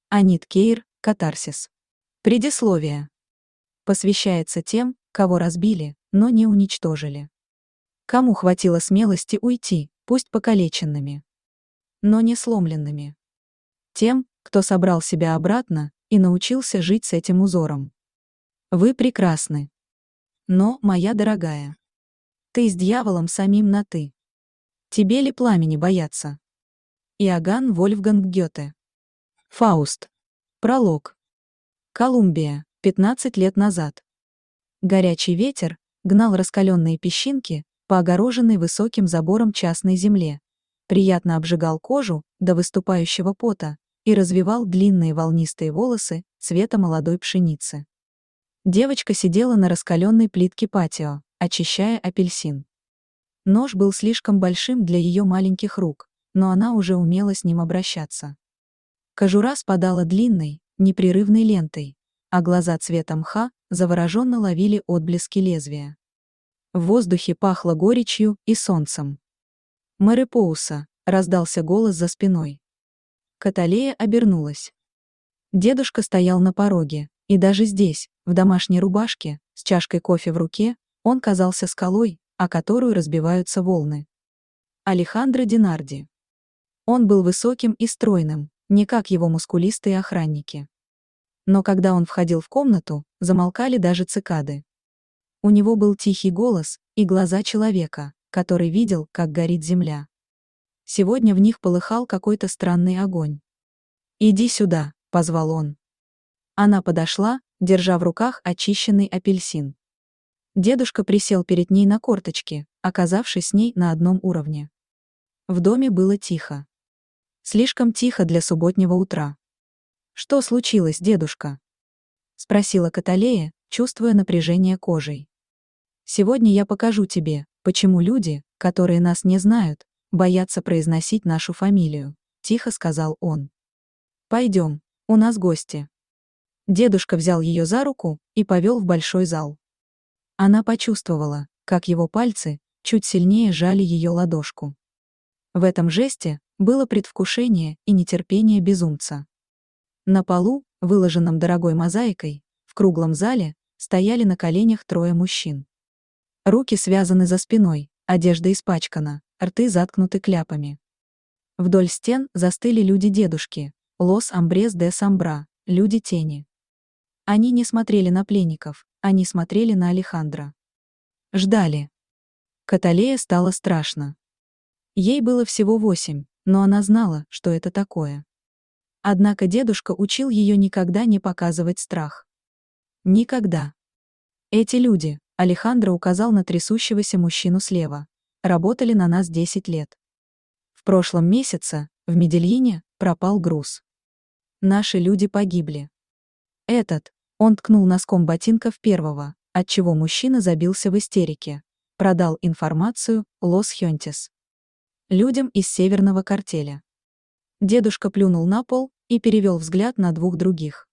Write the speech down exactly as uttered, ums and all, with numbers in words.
Анит Кейр, катарсис. Предисловие. Посвящается тем, кого разбили, но не уничтожили. Кому хватило смелости уйти, пусть покалеченными, но не сломленными. Тем, кто собрал себя обратно и научился жить с этим узором. Вы прекрасны. Но, моя дорогая, ты с дьяволом самим на «ты». Тебе ли пламени бояться? Иоганн Вольфганг Гёте. Фауст. Пролог. Колумбия, пятнадцать лет назад. Горячий ветер гнал раскаленные песчинки по огороженной высоким забором частной земле, приятно обжигал кожу до выступающего пота и развивал длинные волнистые волосы цвета молодой пшеницы. Девочка сидела на раскаленной плитке патио, очищая апельсин. Нож был слишком большим для ее маленьких рук, но она уже умела с ним обращаться. Кожура спадала длинной, непрерывной лентой, а глаза цвета мха завороженно ловили отблески лезвия. В воздухе пахло горечью и солнцем. «Мэрипоуса», — раздался голос за спиной. Каталея обернулась. Дедушка стоял на пороге, и даже здесь, в домашней рубашке, с чашкой кофе в руке, он казался скалой, о которую разбиваются волны. Алехандро Динарди. Он был высоким и стройным, не как его мускулистые охранники. Но когда он входил в комнату, замолкали даже цикады. У него был тихий голос и глаза человека, который видел, как горит земля. Сегодня в них полыхал какой-то странный огонь. «Иди сюда», — позвал он. Она подошла, держа в руках очищенный апельсин. Дедушка присел перед ней на корточки, оказавшись с ней на одном уровне. В доме было тихо. Слишком тихо для субботнего утра. «Что случилось, дедушка?» — спросила Каталея, чувствуя напряжение кожей. «Сегодня я покажу тебе, почему люди, которые нас не знают, боятся произносить нашу фамилию», — тихо сказал он. «Пойдем, у нас гости». Дедушка взял ее за руку и повел в большой зал. Она почувствовала, как его пальцы чуть сильнее сжали ее ладошку. В этом жесте было предвкушение и нетерпение безумца. На полу, выложенном дорогой мозаикой, в круглом зале, стояли на коленях трое мужчин. Руки связаны за спиной, одежда испачкана, рты заткнуты кляпами. Вдоль стен застыли люди дедушки, Лос Амбрес де Самбра, люди тени. Они не смотрели на пленников, они смотрели на Алехандро. Ждали. Каталее стало страшно. Ей было всего восемь, но она знала, что это такое. Однако дедушка учил ее никогда не показывать страх. Никогда. Эти люди, Алехандро указал на трясущегося мужчину слева, работали на нас десять лет. В прошлом месяце, в Медельине, пропал груз. Наши люди погибли. Этот, он ткнул носком ботинка в первого, отчего мужчина забился в истерике, продал информацию Лос Хьонтис. Людям из северного картеля. Дедушка плюнул на пол и перевел взгляд на двух других.